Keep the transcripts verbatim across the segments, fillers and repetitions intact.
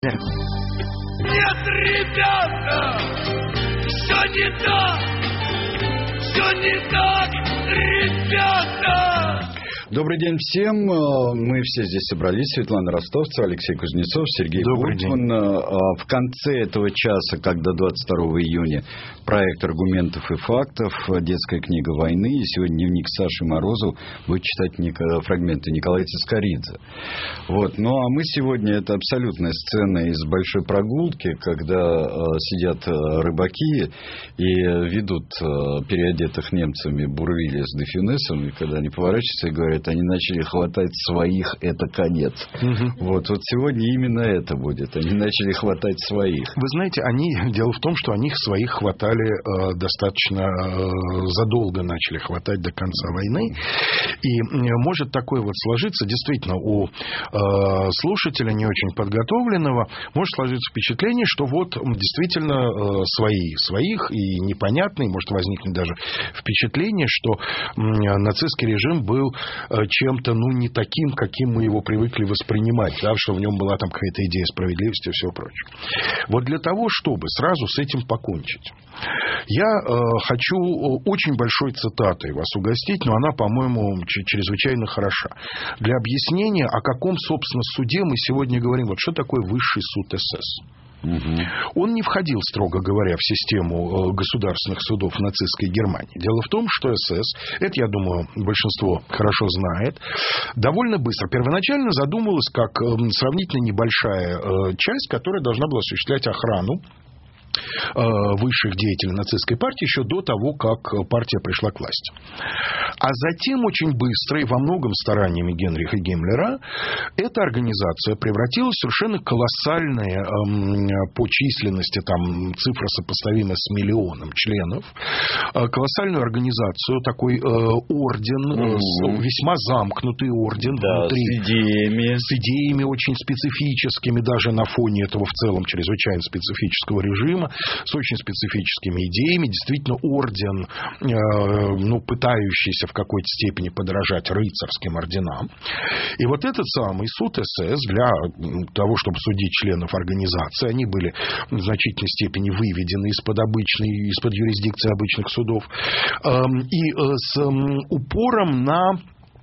Нет, ребята, все не так, все не так, ребята. Добрый день всем. Мы все здесь собрались. Светлана Ростовцева, Алексей Кузнецов, Сергей Гутман. В конце этого часа, как до двадцать второго июня, проект «Аргументов и фактов», детская книга войны. И сегодня дневник Саши Морозова будет читать фрагменты Николая Цискоридзе. Вот. Ну, а мы сегодня, это абсолютная сцена из «Большой прогулки», когда сидят рыбаки и ведут переодетых немцами Бурвиля с де Фюнесом, и когда они поворачиваются и говорят, они начали хватать своих, это конец. Угу. Вот, вот сегодня именно это будет. Они начали хватать своих. Вы знаете, они, дело в том, что они своих хватали э, достаточно э, задолго начали хватать до конца войны. И э, может такое вот сложиться, действительно, у э, слушателя не очень подготовленного, может сложиться впечатление, что вот действительно э, свои своих и непонятные, может возникнуть даже впечатление, что э, нацистский режим был чем-то, ну, не таким, каким мы его привыкли воспринимать, да, что в нем была там какая-то идея справедливости и всего прочего. Вот для того, чтобы сразу с этим покончить, я э, хочу очень большой цитатой вас угостить, но она, по-моему, чрезвычайно хороша. Для объяснения, о каком, собственно, суде мы сегодня говорим. Вот что такое высший суд СС? Угу. Он не входил, строго говоря, в систему государственных судов нацистской Германии. Дело в том, что СС, это, я думаю, большинство хорошо знает, довольно быстро, первоначально задумывалась как сравнительно небольшая часть, которая должна была осуществлять охрану высших деятелей нацистской партии еще до того, как партия пришла к власти. А затем очень быстро и во многом стараниями Генриха Гиммлера эта организация превратилась в совершенно колоссальные эм, по численности, там цифра сопоставима с миллионом членов, э, колоссальную организацию, такой э, орден, mm-hmm. э, весьма замкнутый орден, да, внутри, с идеями. с идеями очень специфическими, даже на фоне этого в целом чрезвычайно специфического режима, с очень специфическими идеями, действительно орден, э, ну, пытающийся в какой-то степени подражать рыцарским орденам. И вот этот самый суд СС для того, чтобы судить членов организации, они были в значительной степени выведены из-под обычной, из-под юрисдикции обычных судов, э, и э, с э, упором на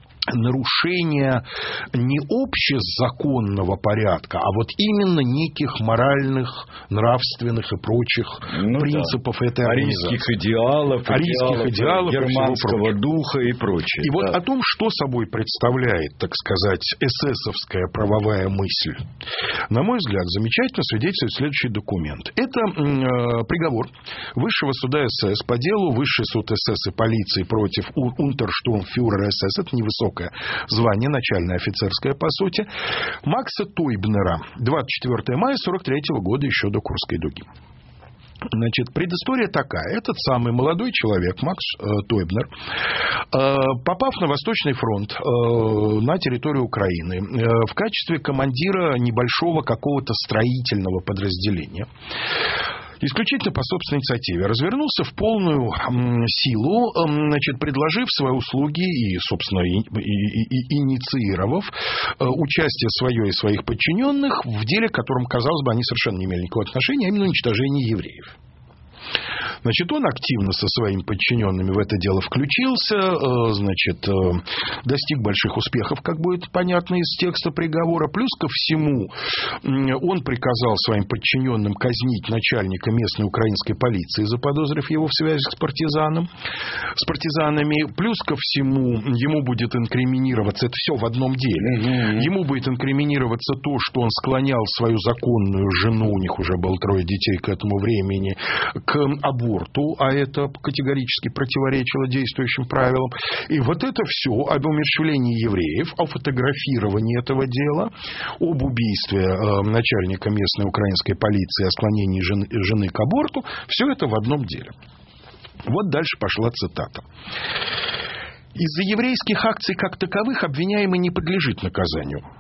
нарушение не общезаконного порядка, а вот именно неких моральных, нравственных и прочих ну, принципов да. этой организации. Арийских идеалов, Арийских идеалов, германского духа и прочее. И да. вот о том, что собой представляет, так сказать, эсэсовская правовая мысль, на мой взгляд, замечательно свидетельствует следующий документ. Это э, приговор Высшего суда СС по делу Высший суд СС и полиции против унтерштурмфюрера СС, это невысокое звание, начальное офицерское, по сути, Макса Тойбнера, двадцать четвёртого мая сорок третьего года, еще до Курской дуги. Значит, предыстория такая. Этот самый молодой человек, Макс э, Тойбнер, э, попав на Восточный фронт э, на территорию Украины э, в качестве командира небольшого какого-то строительного подразделения, исключительно по собственной инициативе, развернулся в полную м, силу, м, значит, предложив свои услуги и, собственно, и, и, и, инициировав э, участие свое и своих подчиненных в деле, к которым, казалось бы, они совершенно не имели никакого отношения, а именно уничтожение евреев. Значит, он активно со своими подчиненными в это дело включился, значит, достиг больших успехов, как будет понятно из текста приговора. Плюс ко всему, он приказал своим подчиненным казнить начальника местной украинской полиции, заподозрив его в связи с партизаном, с партизанами. Плюс ко всему, ему будет инкриминироваться, это все в одном деле, mm-hmm. ему будет инкриминироваться то, что он склонял свою законную жену, у них уже было трое детей к этому времени, к аборту, а это категорически противоречило действующим правилам. И вот это все об умерщвлении евреев, о фотографировании этого дела, об убийстве э, начальника местной украинской полиции, о склонении жены, жены к аборту, все это в одном деле. Вот дальше пошла цитата. Из-за еврейских акций как таковых обвиняемый не подлежит наказанию.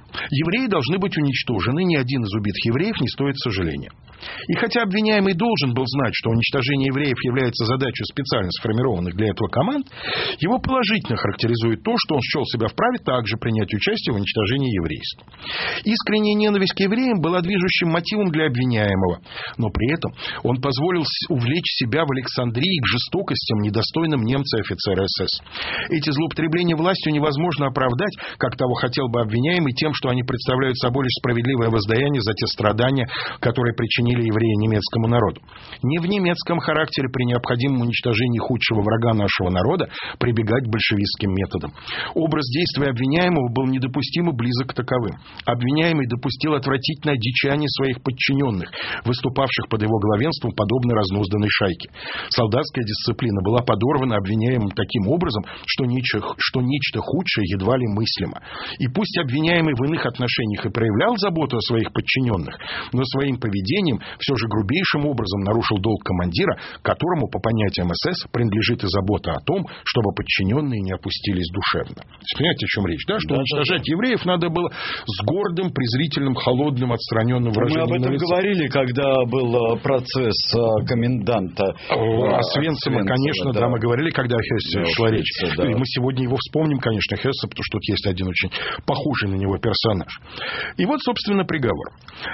Евреи должны быть уничтожены, ни один из убитых евреев не стоит сожаления. И хотя обвиняемый должен был знать, что уничтожение евреев является задачей специально сформированных для этого команд, его положительно характеризует то, что он счел себя вправе также принять участие в уничтожении еврейства. Искренняя ненависть к евреям была движущим мотивом для обвиняемого, но при этом он позволил увлечь себя в Александрии к жестокостям, недостойным немца и офицера СС. Эти злоупотребления властью невозможно оправдать, как того хотел бы обвиняемый, тем, что они представляют собой лишь справедливое воздаяние за те страдания, которые причинили евреи немецкому народу. Не в немецком характере при необходимом уничтожении худшего врага нашего народа прибегать к большевистским методам. Образ действия обвиняемого был недопустимо близок к таковым. Обвиняемый допустил отвратительное одичание своих подчиненных, выступавших под его главенством подобно разнузданной шайке. Солдатская дисциплина была подорвана обвиняемым таким образом, что нечто, что нечто худшее едва ли мыслимо. И пусть обвиняемый в иных отношениях и проявлял заботу о своих подчиненных, но своим поведением все же грубейшим образом нарушил долг командира, которому, по понятиям СС, принадлежит и забота о том, чтобы подчиненные не опустились душевно. Понимаете, о чем речь? Да? Что да, уничтожать да, евреев надо было с гордым, презрительным, холодным, отстраненным выражением. Мы об этом говорили, когда был процесс коменданта Освенцима, конечно, да. да, мы говорили, когда о Хессе да, шла речь. Да. И мы сегодня его вспомним, конечно, Хесса, потому что тут есть один очень похожий на него персонаж. И вот, собственно, приговор.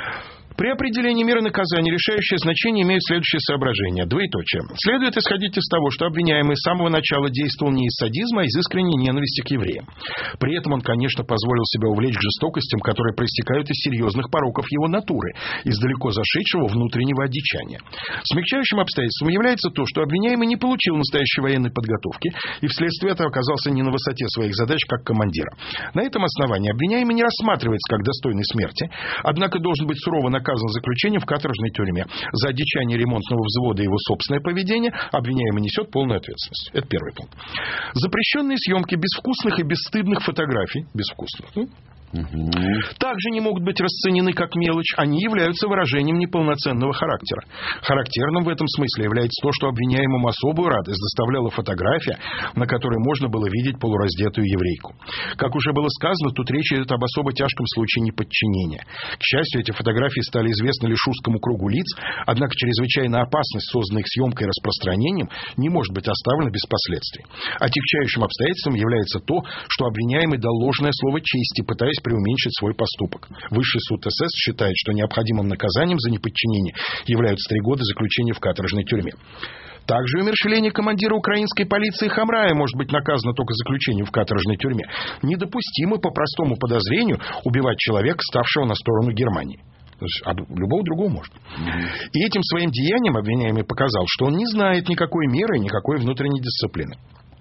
При определении меры наказания решающее значение имеют следующие соображения. Двоеточие. Следует исходить из того, что обвиняемый с самого начала действовал не из садизма, а из искренней ненависти к евреям. При этом он, конечно, позволил себя увлечь к жестокостям, которые проистекают из серьезных пороков его натуры, из далеко зашедшего внутреннего одичания. Смягчающим обстоятельством является то, что обвиняемый не получил настоящей военной подготовки и вследствие этого оказался не на высоте своих задач как командира. На этом основании обвиняемый не рассматривается как достойный смерти, однако должен быть сурово наказан наказан заключением в каторжной тюрьме. За одичание ремонтного взвода и его собственное поведение обвиняемый несет полную ответственность. Это первый пункт. Запрещенные съемки безвкусных и бесстыдных фотографий, безвкусных, ну, Угу. также не могут быть расценены как мелочь, они являются выражением неполноценного характера. Характерным в этом смысле является то, что обвиняемому особую радость доставляла фотография, на которой можно было видеть полураздетую еврейку. Как уже было сказано, тут речь идет об особо тяжком случае неподчинения. К счастью, эти фотографии стали известны лишь узкому кругу лиц, однако чрезвычайная опасность, созданная их съемкой и распространением, не может быть оставлена без последствий. Отягчающим обстоятельством является то, что обвиняемый дал ложное слово чести, пытаясь преуменьшить свой поступок. Высший суд СС считает, что необходимым наказанием за неподчинение являются три года заключения в каторжной тюрьме. Также умерщвление командира украинской полиции Хамрая может быть наказано только заключением в каторжной тюрьме. Недопустимо по простому подозрению убивать человека, ставшего на сторону Германии. То есть, а любого другого может. Mm-hmm. И этим своим деянием обвиняемый показал, что он не знает никакой меры, никакой внутренней дисциплины.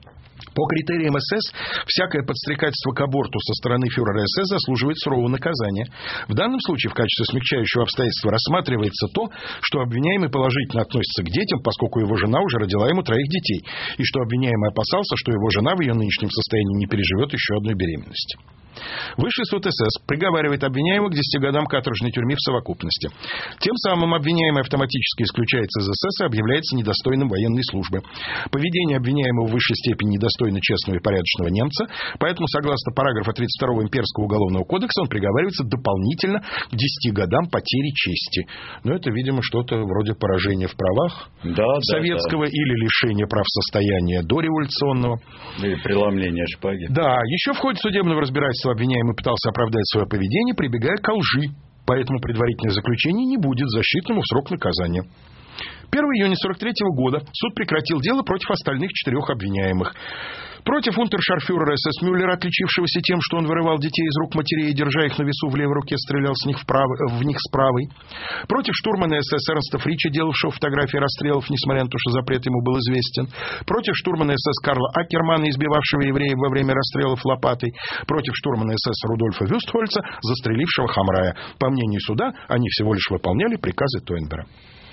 По критериям СС, всякое подстрекательство к аборту со стороны фюрера СС заслуживает сурового наказания. В данном случае в качестве смягчающего обстоятельства рассматривается то, что обвиняемый положительно относится к детям, поскольку его жена уже родила ему троих детей, и что обвиняемый опасался, что его жена в ее нынешнем состоянии не переживет еще одной беременности. Высший суд СС приговаривает обвиняемого к десяти годам каторжной тюрьмы в совокупности. Тем самым обвиняемый автоматически исключается из СС и объявляется недостойным военной службы. Поведение обвиняемого в высшей степени недостойно честного и порядочного немца, поэтому, согласно параграфа тридцать второго Имперского уголовного кодекса, он приговаривается дополнительно к десяти годам потери чести. Но это, видимо, что-то вроде поражения в правах да, советского да, да. или лишения прав состояния дореволюционного. Или преломления шпаги. Да, еще в ходе судебного разбирательства обвиняемый пытался оправдать свое поведение, прибегая к лжи. Поэтому предварительное заключение не будет защитному в срок наказания. первого июня сорок третьего года суд прекратил дело против остальных четырех обвиняемых. Против унтершарфюрера СС Мюллера, отличившегося тем, что он вырывал детей из рук матерей и, держа их на весу в левой руке, стрелял с них вправо, в них с правой. Против штурмана СС Эрнста Фрича, делавшего фотографии расстрелов, несмотря на то, что запрет ему был известен. Против штурмана СС Карла Аккермана, избивавшего евреев во время расстрелов лопатой. Против штурмана СС Рудольфа Вюстхольца, застрелившего Хамрая. По мнению суда, они всего лишь выполняли приказы Тойнбера.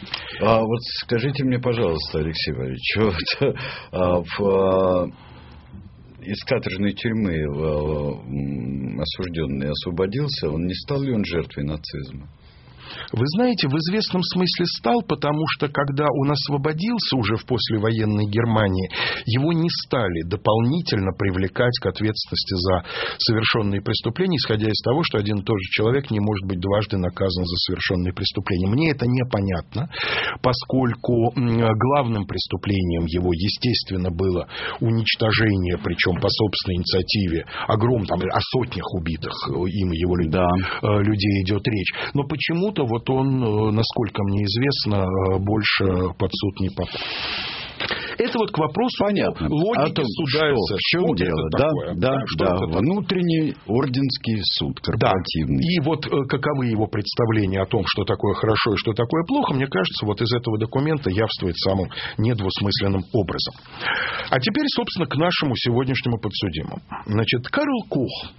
А вот скажите мне, пожалуйста, Алексей Валерьевич, вот, а, в... из каторжной тюрьмы осужденный освободился, он не стал ли он жертвой нацизма? Вы знаете, в известном смысле стал, потому что, когда он освободился уже в послевоенной Германии, его не стали дополнительно привлекать к ответственности за совершенные преступления, исходя из того, что один и тот же человек не может быть дважды наказан за совершенные преступления. Мне это непонятно, поскольку главным преступлением его, естественно, было уничтожение, причем по собственной инициативе, огромных, там, о сотнях убитых им и его людей, да. людей идет речь. Но почему-то вот он, насколько мне известно, больше под суд не попал. Это вот к вопросу Понятно. логики о том, суда что, в чем дело. Да, такое? да, да, да. Внутренний орденский суд корпоративный. Да. И вот каковы его представления о том, что такое хорошо и что такое плохо, мне кажется, вот из этого документа явствует самым недвусмысленным образом. А теперь, собственно, к нашему сегодняшнему подсудимому. Значит, Карл Кох,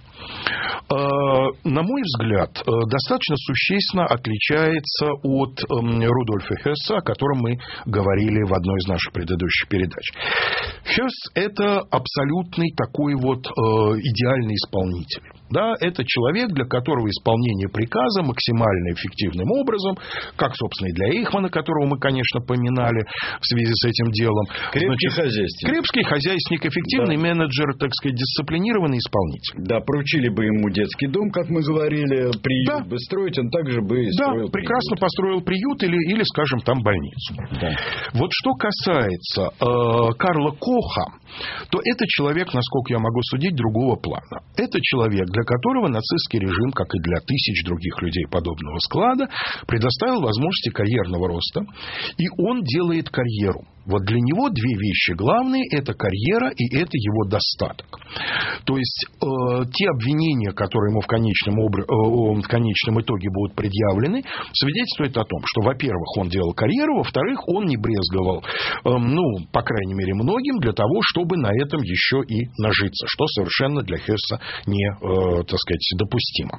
на мой взгляд, достаточно существенно отличается от Рудольфа Хесса, о котором мы говорили в одной из наших предыдущих передач. Хесс – это абсолютный такой вот идеальный исполнитель. Да, это человек, для которого исполнение приказа максимально эффективным образом, как, собственно, и для Эйхмана, которого мы, конечно, поминали в связи с этим делом. Крепкий Значит, хозяйственник. Крепкий хозяйственник, эффективный да. менеджер, так сказать, дисциплинированный исполнитель. Да, поручили бы ему детский дом, как мы говорили, приют да. бы строить, он также бы и да, строил прекрасно приют. построил приют или, или, скажем, там больницу. Да. Вот что касается э, Карла Коха, то это человек, насколько я могу судить, другого плана. Это человек, для которого нацистский режим, как и для тысяч других людей подобного склада, предоставил возможности карьерного роста, и он делает карьеру. Вот для него две вещи главные – это карьера и это его достаток. То есть, э, те обвинения, которые ему в конечном, обр... э, в конечном итоге будут предъявлены, свидетельствуют о том, что, во-первых, он делал карьеру, во-вторых, он не брезговал, э, ну, по крайней мере, многим для того, чтобы на этом еще и нажиться, что совершенно для Хесса не, э, так сказать, допустимо.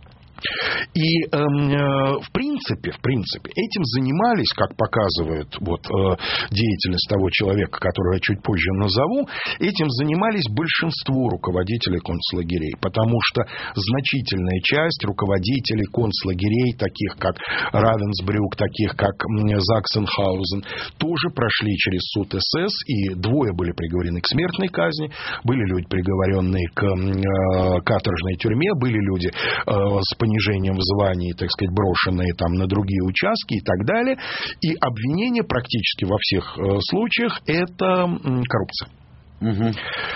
И э, в принципе, в принципе, этим занимались, как показывает вот, э, деятельность того человека, которого я чуть позже назову, этим занимались большинство руководителей концлагерей, потому что значительная часть руководителей концлагерей, таких как Равенсбрюк, таких как Заксенхаузен, тоже прошли через суд СС, и двое были приговорены к смертной казни, были люди, приговоренные к э, каторжной тюрьме, были люди э, с понижением в звании, так сказать, брошенные там на другие участки и так далее. И обвинение практически во всех э, случаях – это м, коррупция. Угу.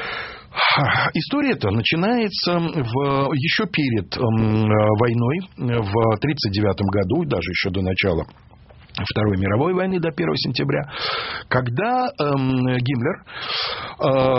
История эта начинается в, еще перед э, войной, в тридцать девятом году, даже еще до начала Второй мировой войны, до первого сентября, когда э, Гиммлер, э,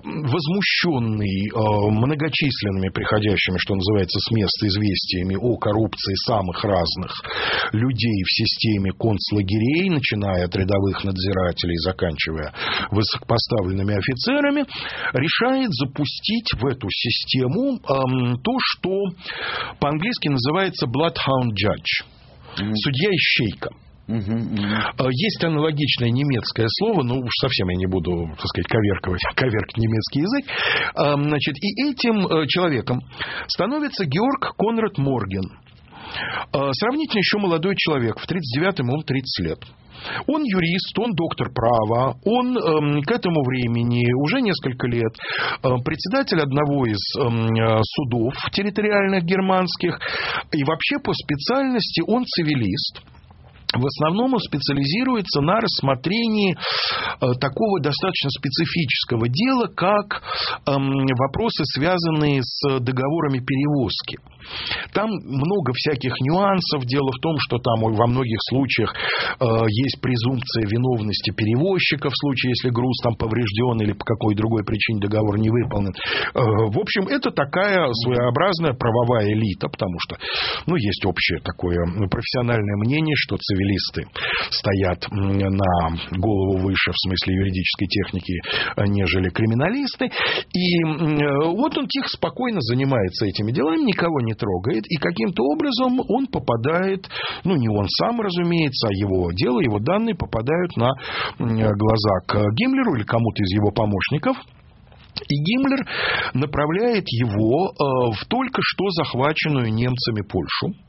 возмущенный э, многочисленными приходящими, что называется, с места известиями о коррупции самых разных людей в системе концлагерей, начиная от рядовых надзирателей, заканчивая высокопоставленными офицерами, решает запустить в эту систему э, то, что по-английски называется bloodhound judge, mm-hmm. судья-ищейка. Uh-huh, uh-huh. Есть аналогичное немецкое слово, но уж совсем я не буду, так сказать, коверковать, коверкать немецкий язык. Значит, и этим человеком становится Георг Конрад Морген. Сравнительно еще молодой человек, в тридцать девятом ему тридцать лет. Он юрист, он доктор права, он э, к этому времени уже несколько лет э, председатель одного из э, судов территориальных германских, и вообще по специальности он цивилист. В основном он специализируется на рассмотрении э, такого достаточно специфического дела, как э, вопросы, связанные с договорами перевозки. Там много всяких нюансов. Дело в том, что там во многих случаях э, есть презумпция виновности перевозчика в случае, если груз там поврежден или по какой другой причине договор не выполнен. Э, в общем, это такая своеобразная правовая элита, потому что ну, есть общее такое профессиональное мнение, что цивилисты стоят на голову выше в смысле юридической техники, нежели криминалисты. И вот он тихо, спокойно занимается этими делами, никого не трогает, и каким-то образом он попадает, ну, не он сам, разумеется, а его дело, его данные попадают на глаза к Гиммлеру или кому-то из его помощников. И Гиммлер направляет его в только что захваченную немцами Польшу.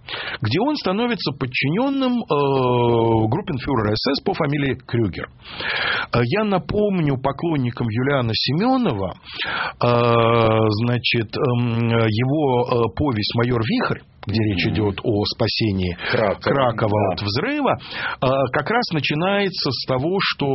где он становится подчиненным э, группенфюрера СС по фамилии Крюгер. Я напомню поклонникам Юлиана Семенова, э, значит, э, его повесть «Майор Вихрь», где речь идет о спасении Кракова, Кракова да. от взрыва, как раз начинается с того, что...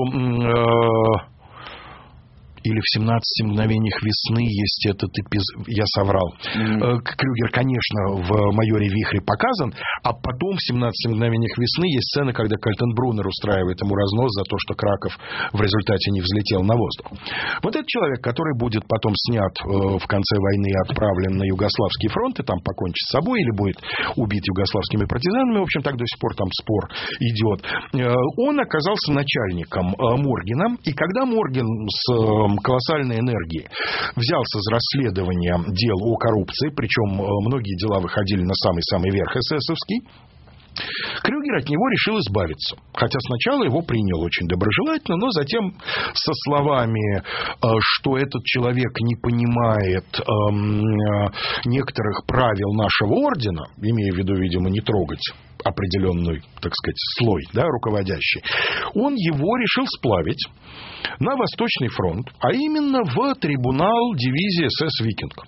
Или в «семнадцати мгновениях весны» есть этот эпизод. Я соврал. Mm-hmm. Крюгер, конечно, в «Майоре Вихре» показан, а потом в «семнадцати мгновениях весны» есть сцена, когда Кальтенбруннер устраивает ему разнос за то, что Краков в результате не взлетел на воздух. Вот этот человек, который будет потом снят в конце войны и отправлен на Югославский фронт, и там покончит с собой, или будет убит югославскими партизанами, в общем, так до сих пор там спор идет. Он оказался начальником Моргена, и когда Морген с колоссальной энергии взялся за расследование дел о коррупции, причем многие дела выходили на самый-самый верх эсэсовский, Крюгер от него решил избавиться. Хотя сначала его принял очень доброжелательно, но затем со словами, что этот человек не понимает некоторых правил нашего ордена, имея в виду, видимо, не трогать определенный, так сказать, слой, да, руководящий, он его решил сплавить на Восточный фронт, а именно в трибунал дивизии СС «Викинг».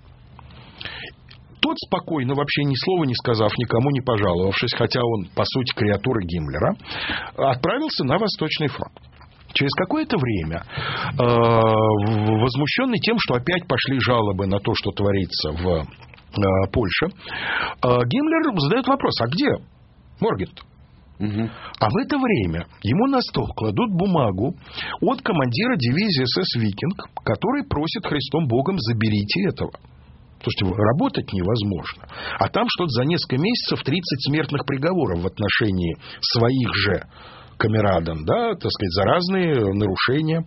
Тот спокойно, вообще ни слова не сказав, никому не пожаловавшись, хотя он, по сути, креатура Гиммлера, отправился на Восточный фронт. Через какое-то время, э, возмущенный тем, что опять пошли жалобы на то, что творится в э, Польше, э, Гиммлер задает вопрос: а где Морген-то? Угу. А в это время ему на стол кладут бумагу от командира дивизии СС «Викинг», который просит Христом Богом: заберите этого. Слушайте, работать невозможно. А там что-то за несколько месяцев тридцать смертных приговоров в отношении своих же камерадан, да, так сказать, за разные нарушения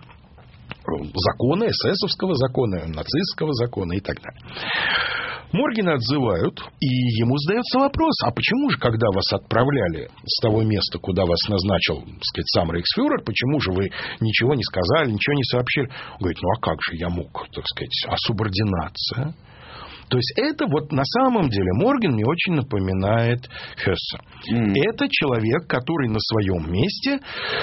закона, эсэсовского закона, нацистского закона и так далее. Моргена отзывают, и ему задается вопрос: а почему же, когда вас отправляли с того места, куда вас назначил, так сказать, сам рейхсфюрер, почему же вы ничего не сказали, ничего не сообщили? Он говорит: ну а как же я мог, так сказать, а субординация? То есть это вот на самом деле Морген мне очень напоминает Хесса. Mm. Это человек, который на своем месте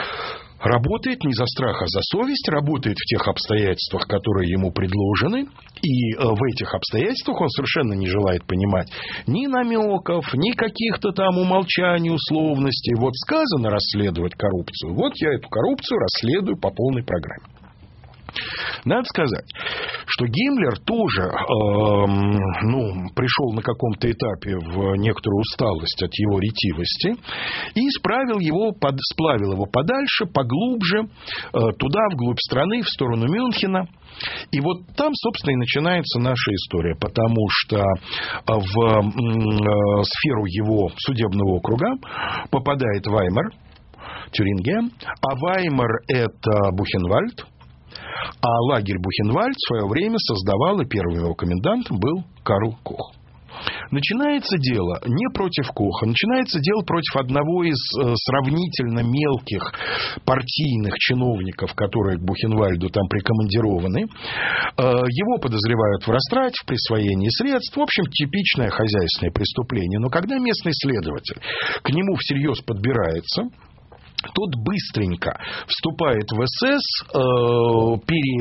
работает не за страх, а за совесть, работает в тех обстоятельствах, которые ему предложены, и в этих обстоятельствах он совершенно не желает понимать ни намеков, ни каких-то там умолчаний, условностей. Вот сказано расследовать коррупцию, вот я эту коррупцию расследую по полной программе. Надо сказать, что Гиммлер тоже э, ну, пришел на каком-то этапе в некоторую усталость от его ретивости и справил его, под, сплавил его подальше, поглубже, э, туда, вглубь страны, в сторону Мюнхена. И вот там, собственно, и начинается наша история, потому что в э, сферу его судебного округа попадает Ваймар, Тюрингия, а Ваймар – это Бухенвальд. А лагерь Бухенвальд в свое время создавал, и первым его комендантом был Карл Кох. Начинается дело не против Коха, начинается дело против одного из э, сравнительно мелких партийных чиновников, которые к Бухенвальду там прикомандированы. Э, его подозревают в растрате, в присвоении средств. В общем, типичное хозяйственное преступление. Но когда местный следователь к нему всерьез подбирается, тот быстренько вступает в СС, э,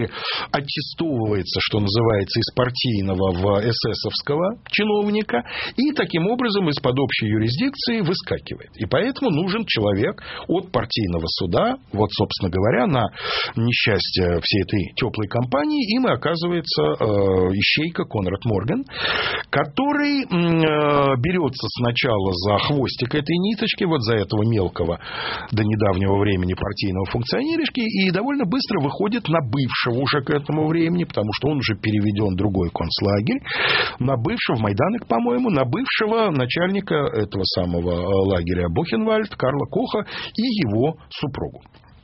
переаттестовывается, что называется, из партийного в эсэсовского чиновника, и таким образом из-под общей юрисдикции выскакивает. И поэтому нужен человек от партийного суда, вот, собственно говоря, на несчастье всей этой теплой компании, им и оказывается э, ищейка Конрад Морген, который э, берется сначала за хвостик этой ниточки, вот за этого мелкого до недавнего времени партийного функционеришки, и довольно быстро выходит на бывшего уже к этому времени, потому что он уже переведен в другой концлагерь, на бывшего, в Майданек, по-моему, на бывшего начальника этого самого лагеря Бухенвальд, Карла Коха, и его супругу.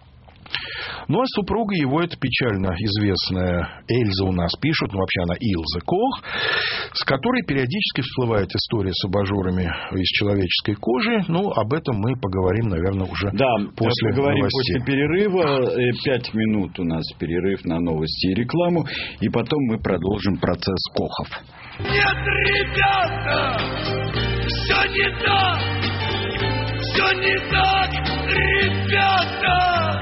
Ну, а супруга его, это печально известная Эльза у нас пишут, ну, вообще она Илзе Кох, с которой периодически всплывает история с абажурами из человеческой кожи. Ну, об этом мы поговорим, наверное, уже да, после поговорим новостей. После перерыва. Пять минут у нас перерыв на новости и рекламу, и потом мы продолжим процесс Кохов. Нет, ребята, все не так, все не так, ребята.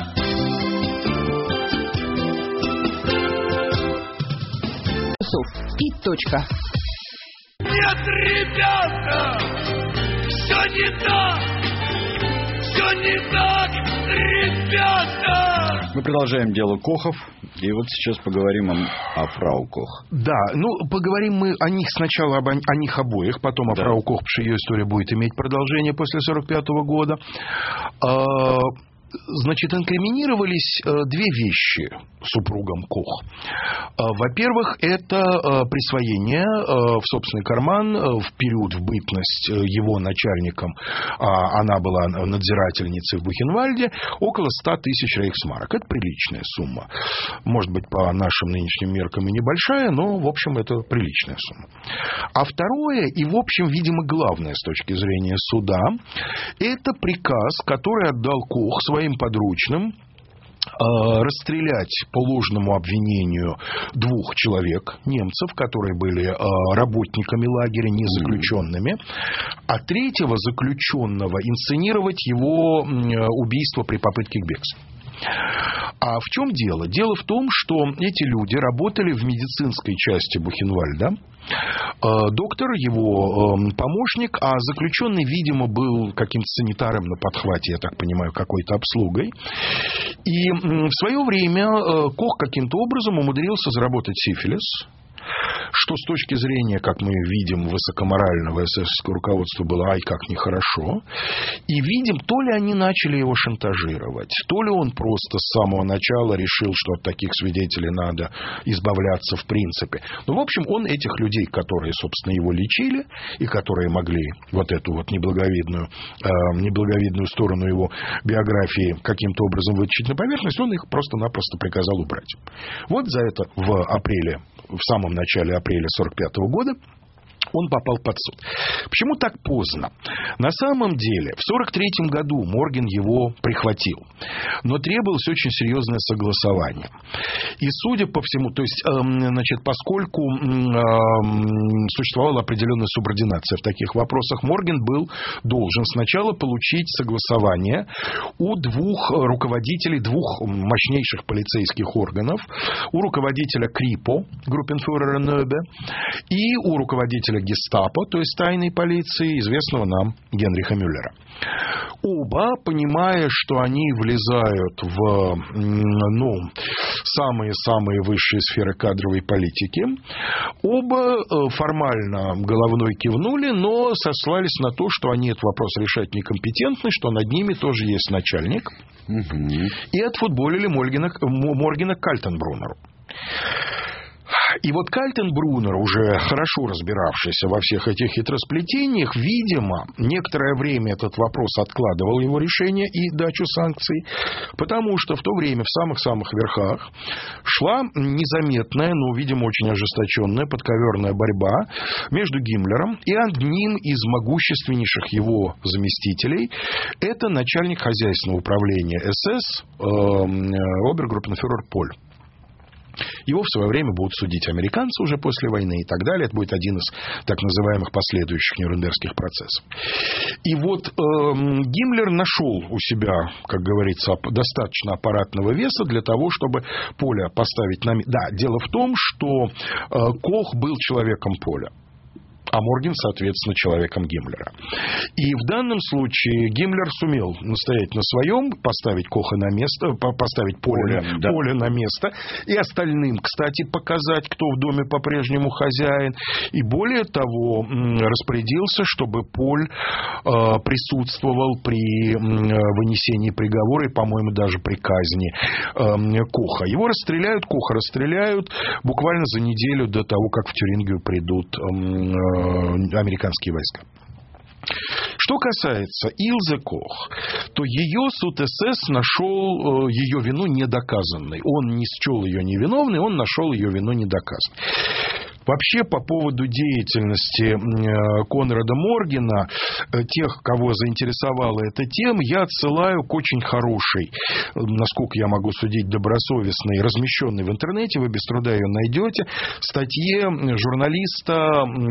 И точка. Нет, ребята, все не так, все не так, ребята. Мы продолжаем дело Кохов. И вот сейчас поговорим о, о фрау Кох. Да, ну, поговорим мы о них сначала, об, о них обоих, потом о да. фрау Кох, потому что ее история будет иметь продолжение после сорок пятого года. Значит, инкриминировались две вещи супругам Кох. Во-первых, это присвоение в собственный карман в период, в бытность его начальником, она была надзирательницей в Бухенвальде, около ста тысяч рейхсмарок. Это приличная сумма. Может быть, по нашим нынешним меркам и небольшая, но, в общем, это приличная сумма. А второе, и, в общем, видимо, главное с точки зрения суда, это приказ, который отдал Кох своим подручным, расстрелять по ложному обвинению двух человек, немцев, которые были работниками лагеря, не заключенными, а третьего заключенного инсценировать его убийство при попытке к бегству. А в чем дело? Дело в том, что эти люди работали в медицинской части Бухенвальда. Доктор, его помощник, а заключенный, видимо, был каким-то санитаром на подхвате, я так понимаю, какой-то обслугой. И в свое время Кох каким-то образом умудрился заработать сифилис, что с точки зрения, как мы видим, высокоморального эсэсовского руководства было ай как нехорошо. И видим, то ли они начали его шантажировать, то ли он просто с самого начала решил, что от таких свидетелей надо избавляться в принципе. Ну, в общем, он этих людей, которые, собственно, его лечили, и которые могли вот эту вот неблаговидную, э, неблаговидную сторону его биографии каким-то образом вытащить на поверхность, он их просто-напросто приказал убрать. Вот за это в апреле, в самом начале апреля сорок пятого года он попал под суд. Почему так поздно? На самом деле, в сорок третьем году Морген его прихватил. Но требовалось очень серьезное согласование. И, судя по всему, то есть, значит, поскольку существовала определенная субординация в таких вопросах, Морген был должен сначала получить согласование у двух руководителей, двух мощнейших полицейских органов. У руководителя Крипо, группенфюрера Нёбе, и у руководителя гестапо, то есть тайной полиции, известного нам Генриха Мюллера. Оба, понимая, что они влезают в, ну, самые-самые высшие сферы кадровой политики, оба формально головной кивнули, но сослались на то, что они этот вопрос решать некомпетентны, что над ними тоже есть начальник, угу. И отфутболили Моргена, Моргена к Кальтенбруннеру. И вот Кальтенбруннер, уже хорошо разбиравшийся во всех этих хитросплетениях, видимо, некоторое время этот вопрос откладывал его решение и дачу санкций, потому что в то время в самых-самых верхах шла незаметная, но, видимо, очень ожесточенная подковерная борьба между Гиммлером и одним из могущественнейших его заместителей. Это начальник хозяйственного управления СС э, обергруппенфюрер Поль. Его в свое время будут судить американцы уже после войны и так далее. Это будет один из так называемых последующих нюрнбергских процессов. И вот э, Гиммлер нашел у себя, как говорится, достаточно аппаратного веса для того, чтобы Поля поставить на место. Да, дело в том, что э, Кох был человеком Поля, а Морген, соответственно, человеком Гиммлера. И в данном случае Гиммлер сумел настоять на своем, поставить Коха на место, поставить Поля, Поля, да. Поля на место, и остальным, кстати, показать, кто в доме по-прежнему хозяин. И более того, распорядился, чтобы Поль э, присутствовал при э, вынесении приговора и, по-моему, даже при казни э, Коха. Его расстреляют, Коха расстреляют буквально за неделю до того, как в Тюрингию придут э, американские войска. Что касается Илзе Кох, то ее суд СС нашел ее вину недоказанной. Он не счел ее невиновной, он нашел ее вину недоказанной. Вообще, по поводу деятельности Конрада Моргена, тех, кого заинтересовала эта тема, я отсылаю к очень хорошей, насколько я могу судить, добросовестной, размещенной в интернете, вы без труда ее найдете, статье журналиста,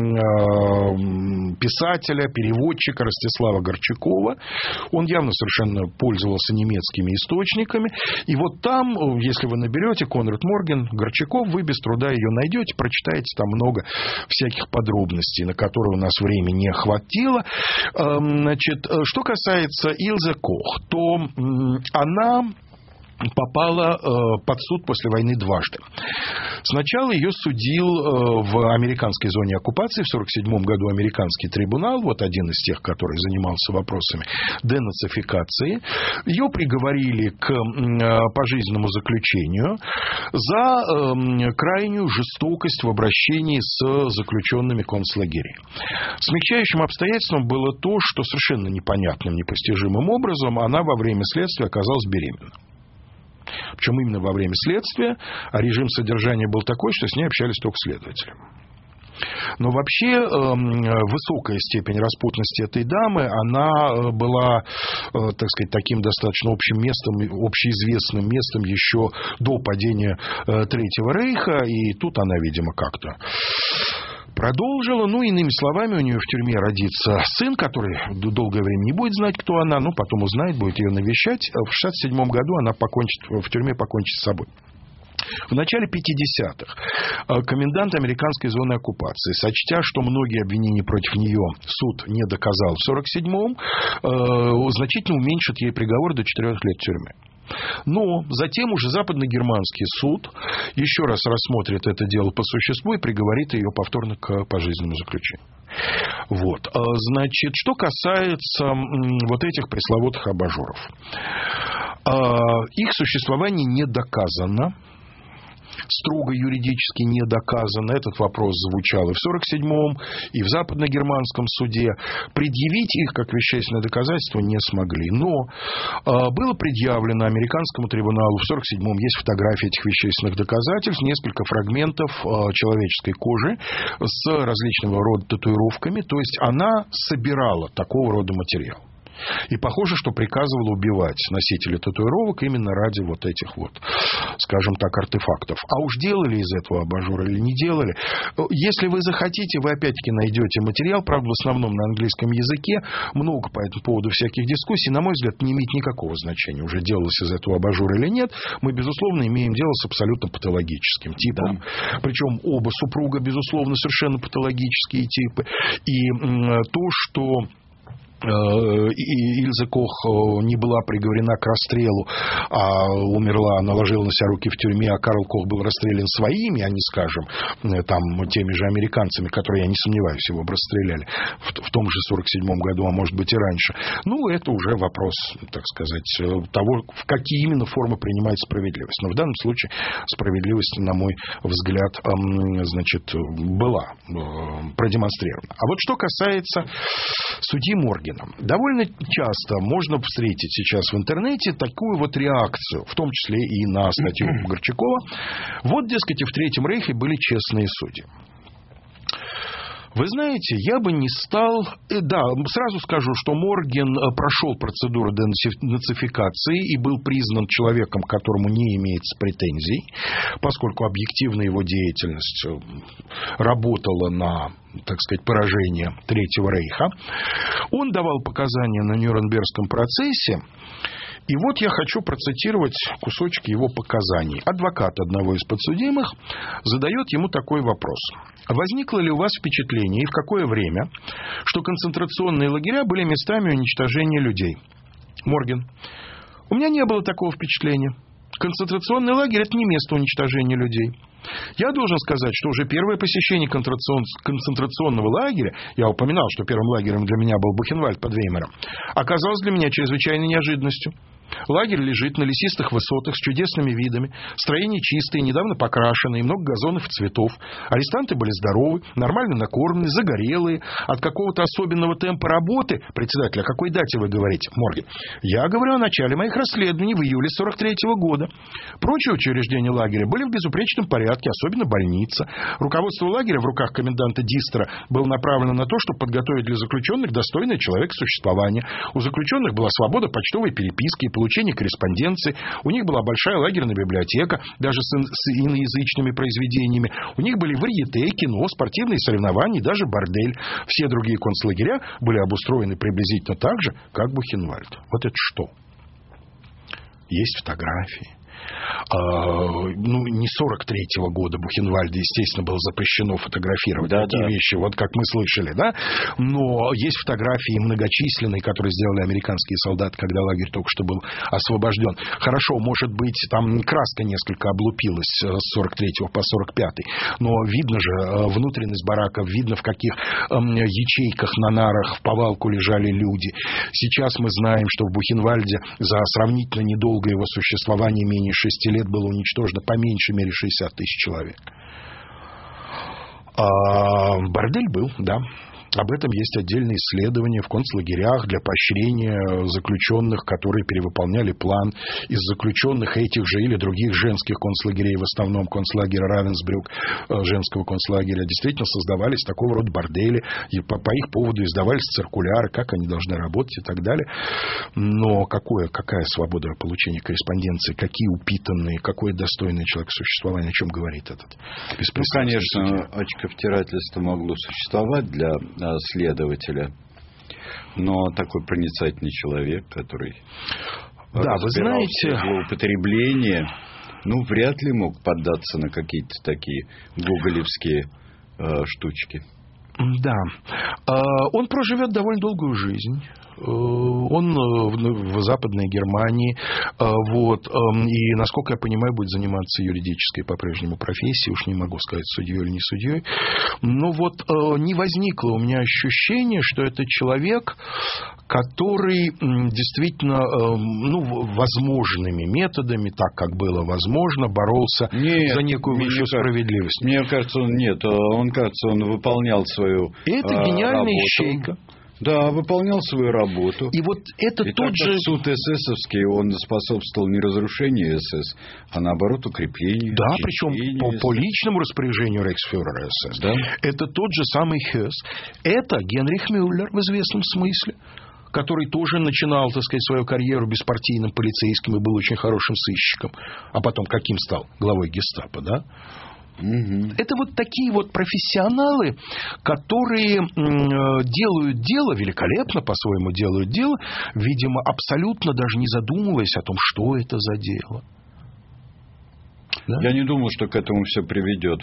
писателя, переводчика Ростислава Горчакова. Он явно совершенно пользовался немецкими источниками. И вот там, если вы наберете Конрад Морген, Горчаков, вы без труда ее найдете, прочитаете там много всяких подробностей, на которые у нас времени не хватило. Значит, что касается Ильзе Кох, то она попала под суд после войны дважды. Сначала ее судил в американской зоне оккупации в сорок седьмом году американский трибунал, вот один из тех, который занимался вопросами денацификации. Ее приговорили к пожизненному заключению за крайнюю жестокость в обращении с заключенными концлагерей. Смягчающим обстоятельством было то, что совершенно непонятным, непостижимым образом она во время следствия оказалась беременна. Причем именно во время следствия, а режим содержания был такой, что с ней общались только следователи. Но вообще э, высокая степень распутности этой дамы, она была, э, так сказать, таким достаточно общим местом, общеизвестным местом еще до падения э, Третьего Рейха, и тут она, видимо, как-то продолжила. Ну, иными словами, у нее в тюрьме родится сын, который долгое время не будет знать, кто она, но потом узнает, будет ее навещать. В шестьдесят седьмом году она покончит, в тюрьме покончит с собой. В начале пятидесятых комендант американской зоны оккупации, сочтя, что многие обвинения против нее суд не доказал в сорок седьмом, значительно уменьшит ей приговор до четырех лет тюрьмы. Но затем уже западногерманский суд еще раз рассмотрит это дело по существу и приговорит ее повторно к пожизненному заключению. Вот. Значит, что касается вот этих пресловутых абажуров. Их существование не доказано. Строго юридически не доказано. Этот вопрос звучал и в сорок седьмом, и в западногерманском суде. Предъявить их как вещественное доказательство не смогли. Но э, было предъявлено американскому трибуналу в сорок седьмом, есть фотографии этих вещественных доказательств, несколько фрагментов э, человеческой кожи с различного рода татуировками. То есть она собирала такого рода материал. И похоже, что приказывала убивать носителей татуировок именно ради вот этих вот, скажем так, артефактов. А уж делали из этого абажура или не делали. Если вы захотите, вы опять-таки найдете материал, правда, в основном на английском языке. Много по этому поводу всяких дискуссий. На мой взгляд, не имеет никакого значения, уже делалось из этого абажура или нет. Мы, безусловно, имеем дело с абсолютно патологическим типом. Да. Причем оба супруга, безусловно, совершенно патологические типы. И то, что Ильзе Кох не была приговорена к расстрелу, а умерла, наложила на себя руки в тюрьме, а Карл Кох был расстрелян своими, а не, скажем, там, теми же американцами, которые, я не сомневаюсь, его бы расстреляли в, в том же сорок седьмом году, а может быть и раньше. Ну, это уже вопрос, так сказать, того, в какие именно формы принимает справедливость. Но в данном случае справедливость, на мой взгляд, значит, была продемонстрирована. А вот что касается судьи Моргена. Довольно часто можно встретить сейчас в интернете такую вот реакцию, в том числе и на статью Горчакова. Вот, дескать, и в Третьем Рейхе были честные судьи. Вы знаете, я бы не стал... Да, сразу скажу, что Морген прошел процедуру денацификации и был признан человеком, к которому не имеется претензий, поскольку объективно его деятельность работала на, так сказать, поражение Третьего Рейха. Он давал показания на Нюрнбергском процессе. И вот я хочу процитировать кусочки его показаний. Адвокат одного из подсудимых задает ему такой вопрос. Возникло ли у вас впечатление и в какое время, что концентрационные лагеря были местами уничтожения людей? Морген. У меня не было такого впечатления. Концентрационный лагерь – это не место уничтожения людей. Я должен сказать, что уже первое посещение концентрационного лагеря, я упоминал, что первым лагерем для меня был Бухенвальд под Веймаром, оказалось для меня чрезвычайной неожиданностью. Лагерь лежит на лесистых высотах с чудесными видами. Строения чистые, недавно покрашенные, много газонов и цветов. Арестанты были здоровы, нормально накормлены, загорелые. От какого-то особенного темпа работы... Председатель, о какой дате вы говорите, Морген? Я говорю о начале моих расследований в июле сорок третьего года. Прочие учреждения лагеря были в безупречном порядке, особенно больница. Руководство лагеря в руках коменданта Дистера было направлено на то, чтобы подготовить для заключенных достойное человекосуществование. У заключенных была свобода почтовой переписки и получения корреспонденции. У них была большая лагерная библиотека, даже с, ин- с иноязычными произведениями. У них были варьете, кино, спортивные соревнования и даже бордель. Все другие концлагеря были обустроены приблизительно так же, как Бухенвальд. Вот это что? Есть фотографии. А, ну, не сорок третьего года Бухенвальде, естественно, было запрещено фотографировать да, такие да. вещи, вот как мы слышали, да? Но есть фотографии многочисленные, которые сделали американские солдаты, когда лагерь только что был освобожден. Хорошо, может быть, там краска несколько облупилась с сорок третьего по сорок пятый, но видно же внутренность бараков, видно, в каких ячейках на нарах в повалку лежали люди. Сейчас мы знаем, что в Бухенвальде за сравнительно недолгое его существование, менее шести лет, было уничтожено по меньшей мере шестьдесят тысяч человек. А бордель был, да. Об этом есть отдельные исследования в концлагерях для поощрения заключенных, которые перевыполняли план. Из заключенных этих же или других женских концлагерей, в основном концлагеря Равенсбрюк, женского концлагеря, действительно создавались такого рода бордели, и по, по их поводу издавались циркуляры, как они должны работать и так далее. Но какое, какая свобода получения корреспонденции, какие упитанные, какое достойное человекосуществование, о чем говорит этот Ну, конечно, очковтирательство могло существовать для следователя, но такой проницательный человек, который да, вы знаете, злоупотребление, ну, вряд ли мог поддаться на какие-то такие гоголевские э, штучки. Да. Он проживет довольно долгую жизнь. Он в Западной Германии, вот, и, насколько я понимаю, будет заниматься юридической по-прежнему профессией, уж не могу сказать, судьей или не судьей, но вот не возникло у меня ощущения, что это человек, который действительно, ну, возможными методами, так как было возможно, боролся нет, за некую высшую справедливость. Мне кажется, он нет, он, кажется, он выполнял свою Это а, гениальная работу. ищейка. Да, выполнял свою работу. И вот это и тот же... суд эсэсовский, он способствовал не разрушению СС, а наоборот укреплению. Да, причем по, по личному распоряжению рейхсфюрера СС. Да? Это тот же самый Хёс. Это Генрих Мюллер в известном смысле, который тоже начинал, так сказать, свою карьеру беспартийным полицейским и был очень хорошим сыщиком. А потом каким стал? Главой гестапо, да? Угу. Это вот такие вот профессионалы, которые делают дело, великолепно по-своему делают дело, видимо, абсолютно даже не задумываясь о том, что это за дело. Да? Я не думал, что к этому все приведет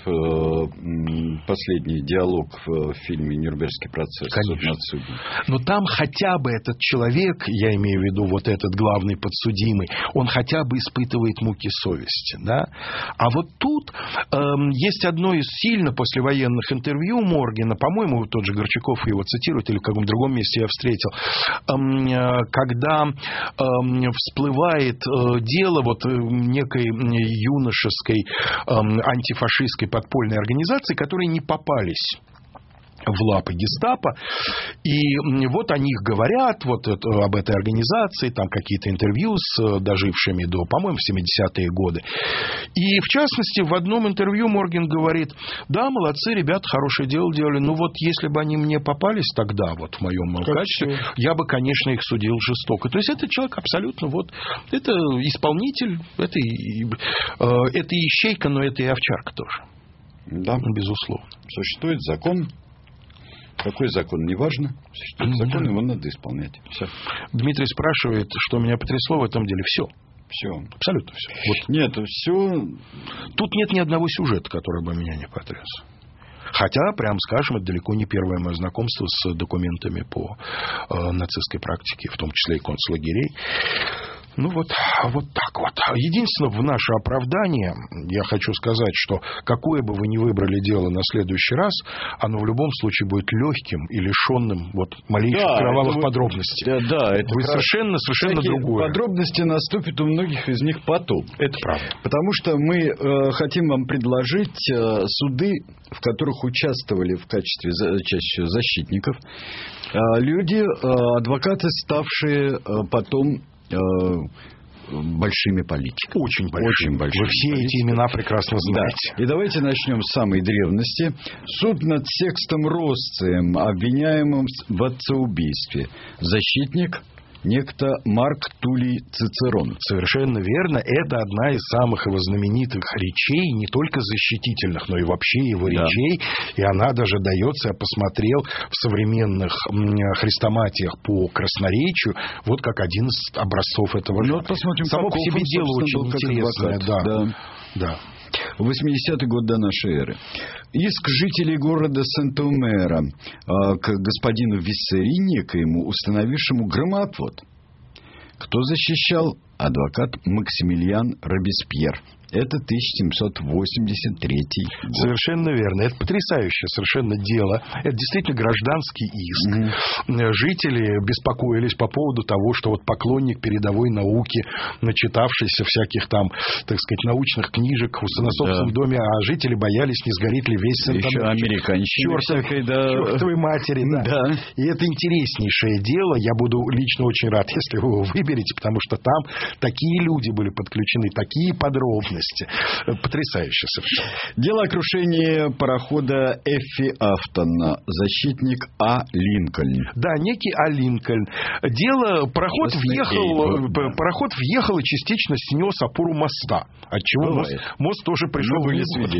последний диалог в фильме «Нюрнбергский процесс». Конечно. Но там хотя бы этот человек, я имею в виду вот этот главный подсудимый, он хотя бы испытывает муки совести. Да? А вот тут э, есть одно из сильно послевоенных интервью Моргена, по-моему, тот же Горчаков его цитирует, или в каком-то другом месте я встретил, э, когда э, всплывает э, дело вот некой юноши антифашистской подпольной организации, которые не попались в лапы гестапо. И вот о них говорят, вот это, об этой организации, там какие-то интервью с дожившими до, по-моему, в семидесятые годы. И, в частности, в одном интервью Морген говорит: да, молодцы, ребята, хорошее дело делали, но вот если бы они мне попались тогда, вот в моем как качестве, все. Я бы, конечно, их судил жестоко. То есть, это человек абсолютно, вот, это исполнитель, это, это и ищейка, но это и овчарка тоже. Да. Безусловно. Существует закон. Какой закон, неважно. Существует закон, его надо исполнять. Все. Дмитрий спрашивает, что меня потрясло в этом деле. Все. Все. Абсолютно все. Вот. Нет, все... Тут нет ни одного сюжета, который бы меня не потряс. Хотя, прям скажем, это далеко не первое мое знакомство с документами по э, нацистской практике, в том числе и концлагерей. Ну вот, вот так вот. Единственное, в наше оправдание я хочу сказать, что какое бы вы ни выбрали дело на следующий раз, оно в любом случае будет легким и лишенным вот малейших да, кровавых это, вы, подробностей. Да, да, это вы совершенно, совершенно другое. Подробности наступят у многих из них потом. Это правда. Потому что мы э, хотим вам предложить э, суды, в которых участвовали в качестве чаще всего защитников, э, люди, э, адвокаты, ставшие э, потом э, большими политиками. Очень большими. Очень большими. Вы все политиками. Эти имена прекрасно знаете. Да. И давайте начнем с самой древности. Суд над Секстом Росцием, обвиняемым в отцеубийстве. Защитник некто Марк Тулий Цицерон. Совершенно верно. Это одна из самых его знаменитых речей, не только защитительных, но и вообще его да. речей. И она даже дается, я посмотрел в современных хрестоматиях по красноречию, вот как один из образцов этого жанра. Ну, посмотрим, само по себе дело очень интересное. Да. Да. Да. восьмидесятый год до нашей эры. Иск жителей города Сент-Умера э, к господину Виссери, некоему, установившему громоотвод. Кто защищал? Адвокат Максимилиан Робеспьер. Это тысяча семьсот восемьдесят третий год. Совершенно верно. Это потрясающее совершенно дело. Это действительно гражданский иск. Mm-hmm. Жители беспокоились по поводу того, что вот поклонник передовой науки, начитавшийся всяких там, так сказать, научных книжек на собственном да. доме, а жители боялись, не сгорит ли весь Сент-Умер. Еще американщина всякой, да. Чертовой матери, да. да. И это интереснейшее дело. Я буду лично очень рад, если вы его выберете, потому что там такие люди были подключены, такие подробности. Потрясающе совершенно. Дело о крушении парохода Эффи Афтон. Защитник А. Линкольн. Да, некий А. Линкольн. Дело, пароход въехал, Эй, пароход въехал и частично снес опору моста. Отчего мост, мост тоже пришел в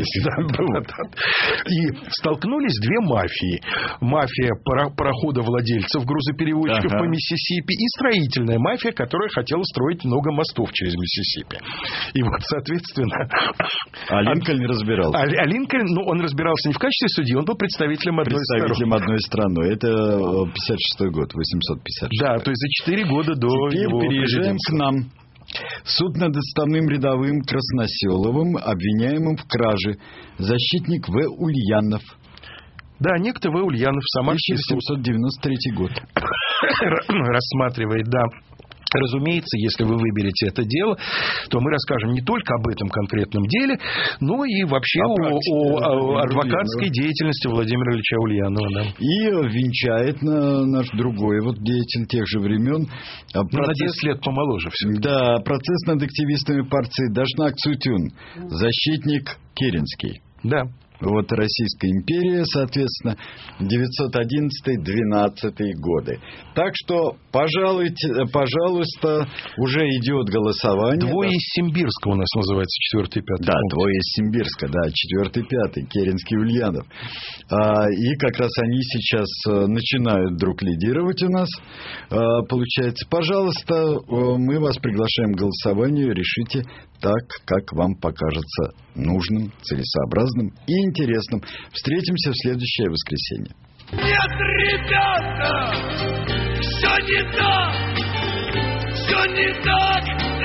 свидетель. И столкнулись две мафии. Мафия пароходовладельцев, грузоперевозчиков ага. по Миссисипи, и строительная мафия, которая хотела строить много мостов через Миссисипи. И вот, соответственно, А Линкольн не разбирался. А, а Линкольн, ну, он разбирался не в качестве судьи, он был представителем одной страны. Представителем одной страны. Это пятьдесят шестой год, восемьсот пятьдесят шестой. Да, то есть за четыре года до Теперь его переезжаем к нам. Суд над отставным рядовым Красноселовым, обвиняемым в краже. Защитник В. Ульянов. Да, некто В. Ульянов, Самарский тысяча семьсот девяносто третий год. Рассматривает, да. Разумеется, если вы выберете это дело, то мы расскажем не только об этом конкретном деле, но и вообще о, о, о, о адвокатской Ульянова. Деятельности Владимира Ильича Ульянова. Да. И венчает на наш другой вот деятель тех же времен. Процесс, на десять лет помоложе все. Да, процесс над активистами партии Дашнак Цутюн. Защитник Керенский. Да. Вот Российская империя, соответственно, девятьсот одиннадцатый — двенадцатый годы. Так что, пожалуйте, пожалуйста, уже идет голосование. Двое из Симбирска у нас называется, четвертый и пятый. Да, пункт. Двое из Симбирска, да, четвертый и пятый, Керенский, Ульянов. А, и как раз они сейчас начинают вдруг лидировать у нас. А, получается, пожалуйста, мы вас приглашаем к голосованию, решите так, как вам покажется нужным, целесообразным и интересным. Встретимся в следующее воскресенье. Нет, ребята, все не так, все не так,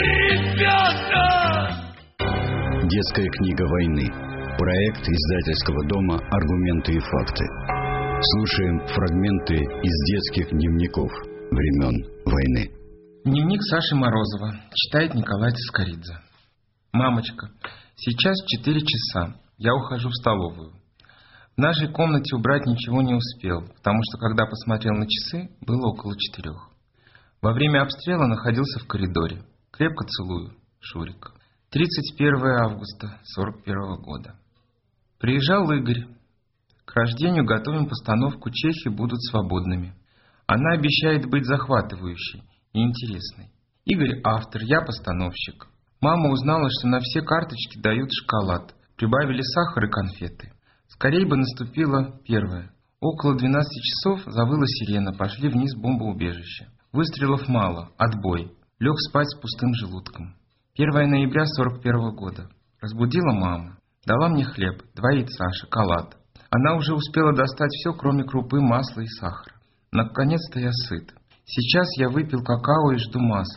ребята. Детская книга войны. Проект издательского дома «Аргументы и факты». Слушаем фрагменты из детских дневников времен войны. Дневник Саши Морозова. Читает Николай Цискоридзе. Мамочка, сейчас четыре часа. Я ухожу в столовую. В нашей комнате убрать ничего не успел, потому что, когда посмотрел на часы, было около четырех. Во время обстрела находился в коридоре. Крепко целую, Шурик. тридцать первого августа сорок первого года. Приезжал Игорь. К рождению готовим постановку «Чехи будут свободными». Она обещает быть захватывающей и интересной. Игорь автор, я постановщик. Мама узнала, что на все карточки дают шоколад. Прибавили сахар и конфеты. Скорей бы наступило первое. Около двенадцати часов завыла сирена, пошли вниз бомбоубежище. Выстрелов мало, отбой. Лег спать с пустым желудком. первого ноября сорок первого года. Разбудила мама. Дала мне хлеб, два яйца, шоколад. Она уже успела достать все, кроме крупы, масла и сахара. Наконец-то я сыт. Сейчас я выпил какао и жду масла.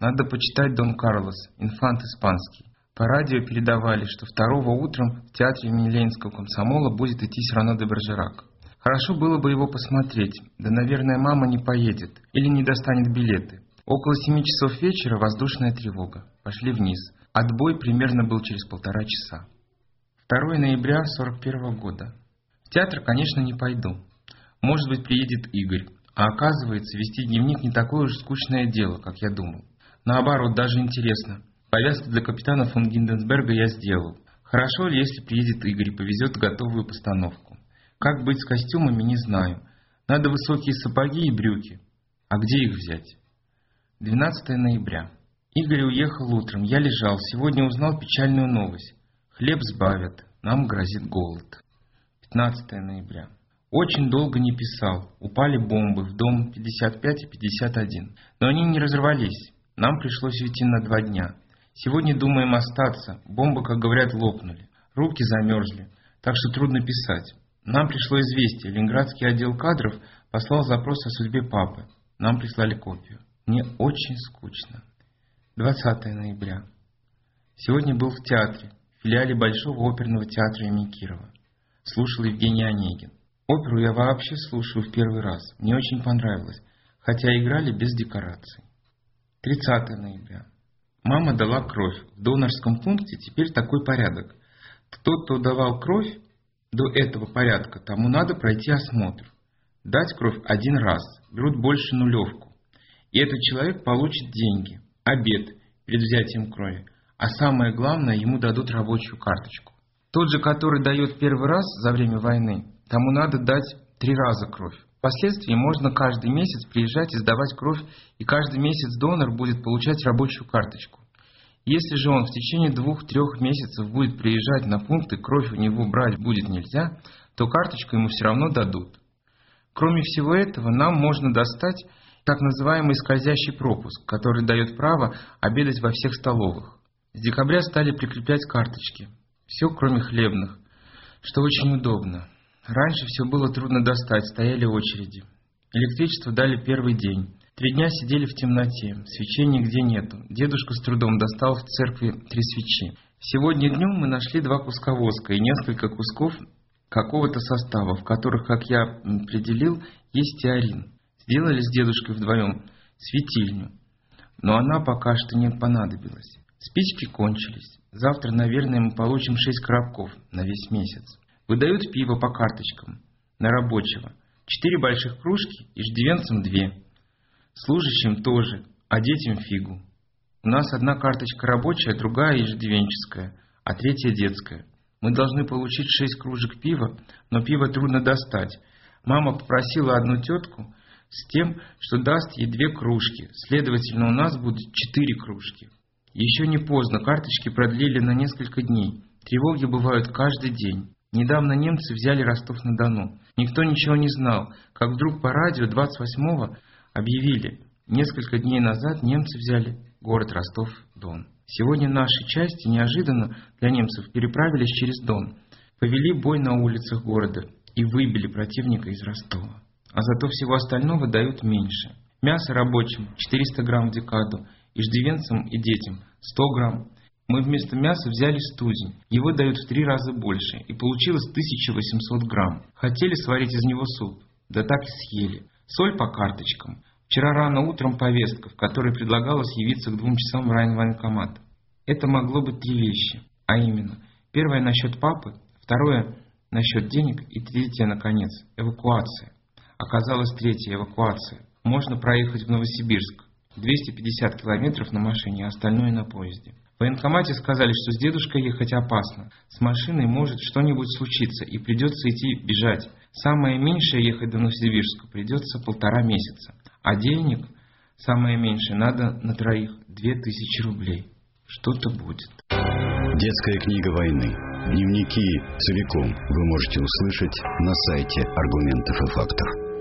Надо почитать Дон Карлос, инфант испанский. По радио передавали, что второго утром в театре имени Ленинского комсомола будет идти Сирано де Бержерак. Хорошо было бы его посмотреть, да, наверное, мама не поедет или не достанет билеты. Около семи часов вечера воздушная тревога. Пошли вниз. Отбой примерно был через полтора часа. второго ноября сорок первого года. В театр, конечно, не пойду. Может быть, приедет Игорь. А оказывается, вести дневник не такое уж скучное дело, как я думал. Наоборот, даже интересно. Повязку для капитана фон Гинденсберга я сделал. Хорошо ли, если приедет Игорь и повезет готовую постановку? Как быть с костюмами, не знаю. Надо высокие сапоги и брюки. А где их взять? двенадцатого ноября. Игорь уехал утром. Я лежал. Сегодня узнал печальную новость. Хлеб сбавят. Нам грозит голод. пятнадцатого ноября. Очень долго не писал. Упали бомбы в дом пятьдесят пять и пятьдесят один. Но они не разорвались. Нам пришлось уйти на два дня. Сегодня думаем остаться. Бомбы, как говорят, лопнули. Руки замерзли. Так что трудно писать. Нам пришло известие. Ленинградский отдел кадров послал запрос о судьбе папы. Нам прислали копию. Мне очень скучно. двадцатого ноября. Сегодня был в театре, в филиале Большого оперного театра имени Кирова. Слушал Евгений Онегин. Оперу я вообще слушаю в первый раз. Мне очень понравилось, хотя играли без декораций. тридцатого ноября. Мама дала кровь. В донорском пункте теперь такой порядок. Тот, кто давал кровь до этого порядка, тому надо пройти осмотр. Дать кровь один раз. Берут больше нулевку. И этот человек получит деньги, обед перед взятием крови. А самое главное, ему дадут рабочую карточку. Тот же, который дает первый раз за время войны, тому надо дать три раза кровь. Впоследствии можно каждый месяц приезжать и сдавать кровь, и каждый месяц донор будет получать рабочую карточку. Если же он в течение двух-трех месяцев будет приезжать на пункт, и кровь у него брать будет нельзя, то карточку ему все равно дадут. Кроме всего этого, нам можно достать так называемый скользящий пропуск, который дает право обедать во всех столовых. С декабря стали прикреплять карточки. Все, кроме хлебных, что очень удобно. Раньше все было трудно достать, стояли очереди. Электричество дали первый день. Три дня сидели в темноте, свечей нигде нету. Дедушка с трудом достал в церкви три свечи. Сегодня днем мы нашли два куска воска и несколько кусков какого-то состава, в которых, как я определил, есть стеарин. Сделали с дедушкой вдвоем светильню, но она пока что не понадобилась. Спички кончились. Завтра, наверное, мы получим шесть коробков на весь месяц. Выдают пиво по карточкам на рабочего. Четыре больших кружки, иждивенцам две. Служащим тоже, а детям фигу. У нас одна карточка рабочая, другая иждивенческая, а третья детская. Мы должны получить шесть кружек пива, но пиво трудно достать. Мама попросила одну тетку с тем, что даст ей две кружки. Следовательно, у нас будет четыре кружки. Еще не поздно, карточки продлили на несколько дней. Тревоги бывают каждый день. Недавно немцы взяли Ростов-на-Дону. Никто ничего не знал, как вдруг по радио двадцать восьмого объявили. Несколько дней назад немцы взяли город Ростов-Дон. Сегодня наши части неожиданно для немцев переправились через Дон, повели бой на улицах города и выбили противника из Ростова. А зато всего остального дают меньше. Мясо рабочим четыреста грамм в декаду, иждивенцам и детям сто грамм. Мы вместо мяса взяли студень, его дают в три раза больше, и получилось тысяча восемьсот грамм. Хотели сварить из него суп, да так и съели. Соль по карточкам. Вчера рано утром повестка, в которой предлагалось явиться к двум часам в райвоенкомат. Это могло быть три вещи, а именно, первое насчет папы, второе насчет денег и третье, наконец, эвакуация. Оказалась третья эвакуация. Можно проехать в Новосибирск. двести пятьдесят километров на машине, а остальное на поезде. В военкомате сказали, что с дедушкой ехать опасно. С машиной может что-нибудь случиться, и придется идти бежать. Самое меньшее ехать до Новосибирска придется полтора месяца. А денег, самое меньшее, надо на троих две тысячи рублей. Что-то будет. Детская книга войны. Дневники целиком вы можете услышать на сайте «Аргументов и фактов».